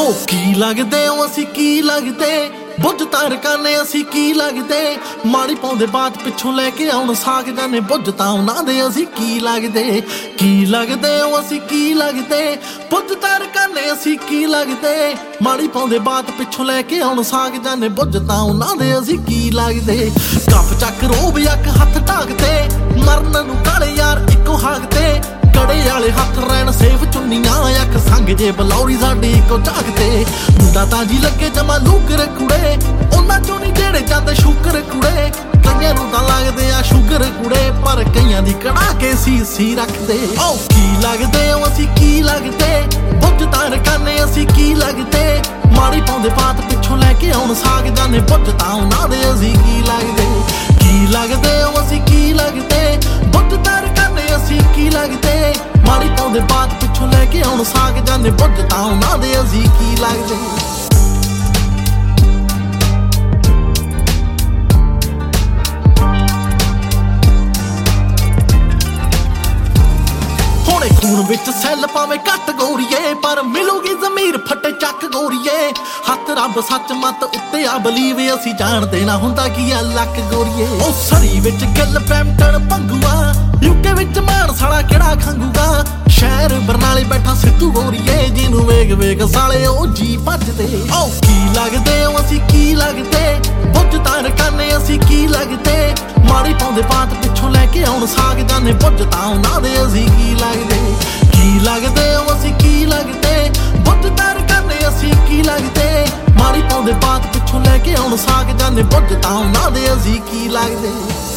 ओ की लगदे ओ असी की लगदे बुझ तार काने असी की लगदे माड़ी पाउंदे बात पिछों लैके आउण साग जाने बुझ तां उन्हां दे असी की लगदे ओ असी की लगदे बुझ तार काने असी की लगदे माड़ी पाउंदे बात पिछों लैके आउण साग जाने बुझ तां उन्हां दे असी की लगदे कप चक रोब यक हथ ढाकते मरन नूं काले यार इक्को हाकते कड़े वाले हथ रैन सेफ चुन्नियां अख संग जे बलौरी साडी इको झाकते मुंडा तां जी लगे जमा लूकर कुड़े उन्हां चों नी जेड़े जांदे शुकर कुड़े कईयां नूं तां लगदे आ शुगर कुड़े पर कईयां दी कड़ा के सी रखदे ओ की लगदे ओ असी की लगदे बुझ तार काने असी की लगदे माड़ी पाउंदे बात पिछों लैके आउण साग जाने बुझ तां उन्हां दे असी की लगदे ओ असी की लगदे बुझ तार काने असी की लगदे माड़ी पाउंदे बात पिछों लैके आउण साग जाने बुझ तां उन्हां दे असी की लगदे खून विच सैल पावे घट गोरीए पर मिलूगी जमीर फटे चक गोरीए हथ रब सच मत उत्ते आ बलीव असी जाणदे ना हुंदा की आ लक गोरीए ओ सरी विच गिल पैमटन भंगूआ यूके विच मान साला किहड़ा खंगूगा शहर बरनाले बैठा सिद्धू गोरीए जिन्नू वेग वेग साले ओ जी भजदे ओ की लगदे ओ असी की लगदे बुझ तार काने असी की लगदे माड़ी पाउंदे बात पिछों लैके आउण साग जाने बुझ तां उन्हां दे असी की लगदे ओ असी की लगदे बुझ तार काने असी की लगदे माड़ी पाउंदे बात पिछों लैके आउण साग जाने बुझ तां उन्हां दे असी की लगदे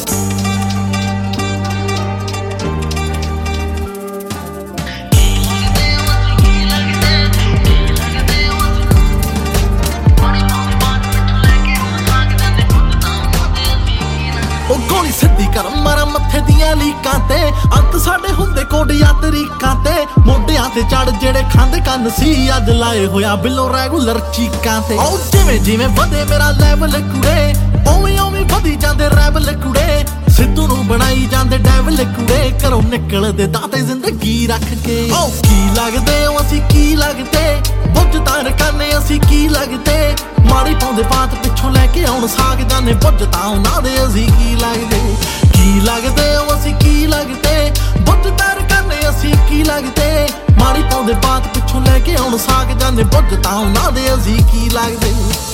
गोली सिद्धी कर मारा मत्थे दियां लीकां ते अंत साडे हुंदे कोडिया तरीकां ते मोढियां ते चढ़ जेड़े खांदे कंन सी अज लाए होया बिलो रेगुलर चीकां ते ओ जिवें जिवें वधे मेरा लेवल कुड़े ओवें ओवें वधी जांदे रैवल कुड़े सिद्धू नूं बनाई जांदे डेविल कुड़े घरों निकलदे दाते जिंदगी रख के ओ की लगदे ओ असी की लगदे बुझ तार काने असी की लगदे माड़ी पाउंदे बात पिछों लैके आउण साग जाने बुझ तां उन्हां दे असी की लगदे ओ असी की लगदे बुझ तार काने असी की लगदे माड़ी पाउंदे बात पिछों लैके आउण साग जाने बुझ तां उन्हां दे असी की लगदे